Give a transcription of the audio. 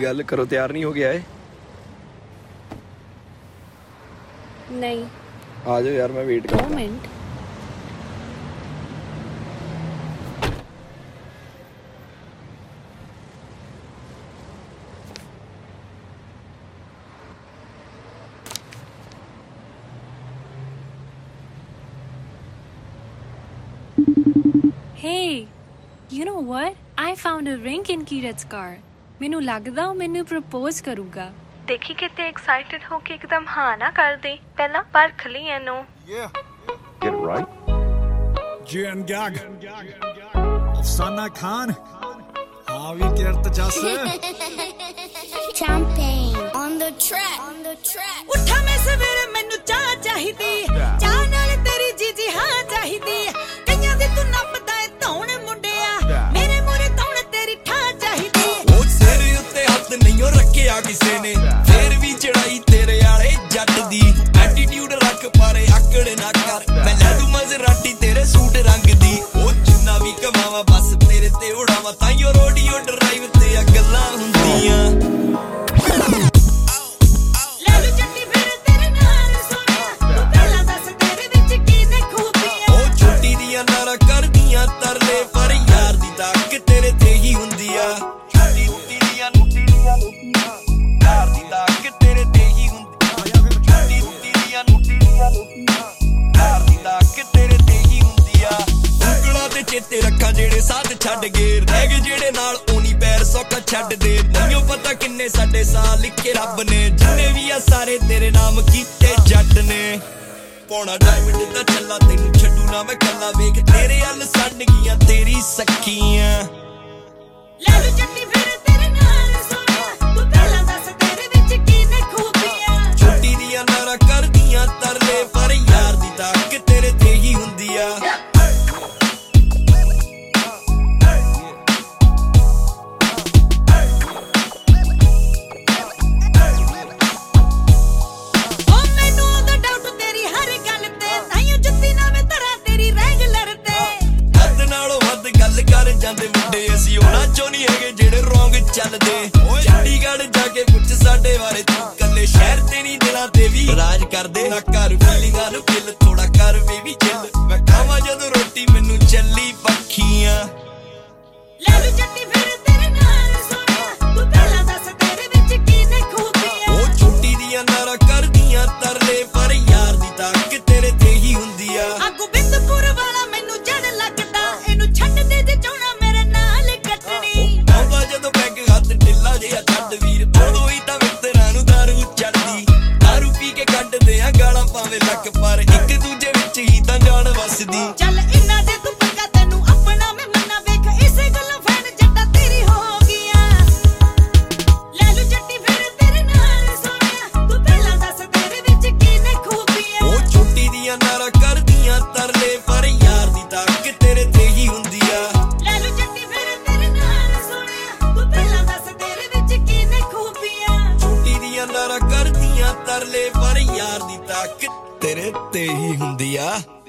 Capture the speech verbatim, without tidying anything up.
गल करो, तैयार नहीं हो गया है? नहीं। आ जाओ यार, मैं वेट कर रहा हूं। Minute. Hey, you know what? I found a ring in Kirat's car. ਮੈਨੂੰ ਲੱਗਦਾ ਉਹ ਮੈਨੂੰ ਪ੍ਰਪੋਜ਼ ਕਰੂਗਾ। ਦੇਖੀ ਕਿਤੇ ਐਕਸਾਈਟਡ ਹੋ ਕੇ ਇੱਕਦਮ ਹਾਂ ਨਾ ਕਰ ਦੇ, ਪਹਿਲਾਂ ਪਰਖ ਲਈ ਇਹਨੂੰ। Get it right. Jian Gag. Afsana Khan. Avi Kirat Jas. Champagne on the track. On the track. ਉੱਠਾ ਮੈਂ ਸਵੇਰੇ ਮੈਨੂੰ ਚਾਹ ਚਾਹੀਦੀ, ਚਾਹ ਨਾਲ ਤੇਰੀ ਜੀਜੀ ਹਾਂ ਚਾਹੀਦੀ। ਕਈਆਂ ਦੀ ਤੂੰ ਨੱਪਦਾ ਏ ਧੌਣ ਮੁੰਡਿਆ, ਮੇਰੇ ਮੂਹਰੇ ਧੌਣ ਤੇਰੀ ਠਾਹ ਚਾਹੀਦੀ। ਉਹ ਸਿਰ ਉੱਤੇ ਹੱਥ ਨਹੀਂ ਰੱਖਿਆ ਕਿਸੇ ਨੇ, ਫੇਰ ਵੀ ਚੜਾਈ ਤੇਰੇ ਵਾਲੇ ਜੱਟ ਦੀ। ਐਟੀਟਿਊਡ ਰੱਖ ਪਾਰੇ ਆਕੜ ਨਾ ਕਰ, ਮੈਂ ਲੈ ਦੂੰ ਮਜ਼ਰਾਟੀ ਤੇਰੇ ਸੂਟ ਰੰਗ ਦੀ। ਉਹ ਜਿੰਨਾ ਵੀ ਕਮਾਵਾਂ ਬਸ ਤੇਰੇ ਤੇ ਉਡਾਵਾਂ, ਤਾਈਓ ਰੋਡੀਓ ਡਰਾਈਵ ਤੇ ਆ ਗੱਲਾਂ ਹੁੰਦੀਆਂ। ਲੈ ਲੂ ਚੱਟੀ ਫਿਰ ਤੇਰੇ ਨਾਲ ਸੋਹਣਿਆ, ਤੂੰ ਪਹਿਲਾਂ ਦੱਸ ਤੇਰੇ ਵਿੱਚ ਕੀ ਨੇ ਖੂਬੀਆਂ। ਉਹ ਛੋਟੀ ਦੀਆਂ ਨਾਰਾਂ ਕਰਦੀਆਂ ਤਰਲੇ, ਪਰ ਯਾਰ ਦੀ ਤਾਕ ਤੇਰੇ ਤੇ ਹੀ ਹੁੰਦੀ ਆ। ਛੋਟੀ ਛੋਟੀ ਦੀਆਂ ਨੁੱਟੀ ਦੀਆਂ ਨੁੱਟੀਆਂ, ਯਾਰ ਦੀ ਤਾਕ ਤੇਰੇ ਤੇ ਹੀ ਹੁੰਦੀ ਆ। ਛੋਟੀ ਛੋਟੀ ਦੀਆਂ ਨੁੱਟੀ ਦੀਆਂ ਨੁੱਟੀਆਂ, ਯਾਰ ਦੀ ਤਾਕ ਤੇਰੇ ਤੇ ਹੀ ਹੁੰਦੀ ਆ। ਉਂਗਲਾਂ ਤੇ ਚੇਤੇ ਰੱਖਾਂ ਜਿਹੜੇ ਸਾਥ ਛੱਡ ਗਏ, ਰਹਿ ਗਏ ਜਿਹੜੇ ਨਾਲ ਉਨੀ ਪੈਰ ਸੌਖਾ ਛੱਡ ਦੇ। ਮੈਨੂੰ ਪਤਾ ਕਿੰਨੇ ਸਾਡੇ ਸਾਹ ਲਿਖੇ ਰੱਬ ਨੇ, ਜਿੰਨੇ ਵੀ ਆ ਸਾਰੇ ਤੇਰੇ ਨਾਮ ਕੀਤੇ ਜੱਟ ਨੇ। ਪੌਣਾ ਡਾਇਮੰਡ ਦਾ ਚੱਲਾ ਤੈਨੂੰ ਛੱਡੂ ਨਾ ਮੈਂ ਕੱਲਾ, ਵੇਖ ਤੇਰੇ ਹੱਲ ਸੜ ਗਈਆਂ ਤੇਰੀ ਸੱਖੀਆਂ। ਲੈ ਲੂ ਚੱਟੀ ਫਿਰ ਤੇਰੇ ਨਾਲ ਸੋਹਣਿਆ, ਤੂੰ ਪਹਿਲਾਂ ਦੱਸ ਤੇਰੇ ਵਿੱਚ ਕੀ ਨੇ ਖੂਬੀਆਂ। ਛੋਟੀ ਦੀਆਂ ਨਾਰਾਂ ਕਰਦੀਆਂ ਤਰਲੇ, ਪਰ ਯਾਰ ਦੀ ਤਾਕ ਤੇਰੇ ਤੇ ਹੀ ਹੁੰਦੀ ਆ। ਉਹ ਮੈਨੂੰ ਉਹਦਾ ਡਾਊਟ ਤੇਰੀ ਹਰ ਗੱਲ ਤੇ, ਤਾਈਓ ਜੁੱਤੀ ਨਾ ਮੈਂ ਧਰਾਂ ਤੇਰੀ ਰੈਗੂਲਰ ਤੇ। ਹੱਦ ਨਾਲੋਂ ਵੱਧ ਗੱਲ ਕਰ ਜਾਂਦੇ ਮੁੰਡੇ, ਅਸੀਂ ਉਹਨਾਂ ਚੋਂ ਨਹੀਂ ਹੈਗੇ ਜਿਹੜੇ ਰੌਂਗ ਚੱਲਦੇ। ਚੰਡੀਗੜ੍ਹ ਜਾ ਕੇ ਪੁੱਛ ਸਾਡੇ ਬਾਰੇ, ਤੂੰ ਕੱਲੇ ਸ਼ਹਿਰ ਤੇ ਨਹੀਂ ਦਿਲਾਂ ਤੇ ਵੀ ਰਾਜ ਕਰਦੇ। ਨਾ ਕਰ ਫੀਲਿੰਗਾਂ ਨੂੰ ਕਿਲ, ਥੋੜਾ ਕਰ ਬੇਬੀ ਚਿੱਲ, ਮੈਂ ਖਾਵਾਂ ਜਦੋਂ ਰੋਟੀ ਮੈਨੂੰ ਚੱਲੀ ਪੱਖੀਆਂ। ਲੈ ਲੂ ਚੱਟੀ ਫਿਰ ਤੇਰੇ ਨਾਲ ਸੋਹਣਿਆ, ਤੂੰ ਪਹਿਲਾਂ ਦੱਸ ਤੇਰੇ ਵਿੱਚ ਕੀ ਨੇ ਖੂਬੀਆਂ। ਉਹ ਛੋਟੀ ਦੀਆਂ ਨਾਰਾਂ ਕਰਦੀਆਂ ਤਰਲੇ, ਪਰ ਯਾਰ ਦੀ ਤਾਕ ਤੇਰੇ ਤੇ ਹੀ ਹੁੰਦੀ ਆ। ਆ ਗੋਬਿੰਦਪੁਰ ਵਾਲਾ ਮੈਨੂੰ ਜੜ ਲੱਗਦਾ, ਇਹਨੂੰ ਛੱਡ ਦੇ ਜੇ ਚਾਹੁਣਾ ਮੇਰੇ ਨਾਲ ਕੱਟਣੀ। ਆਉਂਦਾ ਜਦੋਂ ਪੈਗ ਹੱਥ ਢਿੱਲਾ ਜਿਹਾ ਛੱਡ ਵੀਰ, ਉਦੋਂ ਹੀ ਤਾਂ ਮਿੱਤਰਾਂ ਨੂੰ ਦਾਰੂ ਚੜਦੀ। ਦਾਰੂ ਪੀ ਕੇ ਕੱਢਦੇ ਆ ਗਾਲਾਂ ਭਾਵੇਂ ਲੱਕ, ਪਰ ਇੱਕ ਦੂਜੇ ਵਿੱਚ ਹੀ ਤਾਂ ਜਾਨ ਵਸਦੀ। ਚੱਲ ਇੰਨਾ ਜੇ ਤੂੰ ਪੱਕਾ ਤੈਨੂੰ ਆਪਣਾ ਮੈਂ ਮੰਨਾ, ਵੇਖ ਇਸੇ ਗੱਲੋਂ ਫੈਨ ਜੱਟਾ ਤੇਰੀ ਹੋ ਗਈਆਂ। ਲੈ ਲੂ ਚੱਟੀ ਫਿਰ ਤੇਰੇ ਨਾਲ ਸੋਹਣਿਆ, ਤੂੰ ਪਹਿਲਾਂ ਦੱਸ ਤੇਰੇ ਵਿੱਚ ਕੀ ਨੇ ਖੂਬੀਆਂ। ਉਹ ਛੋਟੀ ਦੀਆਂ ਨਾਰਾਂ ਕਰਦੀਆਂ ਤਰਲੇ, ਪਰ ਯਾਰ ਦੀ ਤਾਕ ਤੇਰੇ ਤੇ ਹੀ ਹੁੰਦੀ ਆ। ਲੈ ਲੂ ਚੱਟੀ ਫਿਰ ਤੇਰੇ ਨਾਲ ਸੋਹਣਿਆ, ਤੂੰ ਪਹਿਲਾਂ ਦੱਸ ਤੇਰੇ ਵਿੱਚ ਕੀ ਨੇ ਖੂਬੀਆਂ। ਛੋਟੀ ਦੀਆਂ ਨਾਰਾਂ ਕਰਦੀਆਂ ਤਰਲੇ, ਪਰ ਯਾਰ ਦੀ ਤਾਕ ਤੇਰੇ ਤੇ ਹੀ ਹੁੰਦੀ ਆ।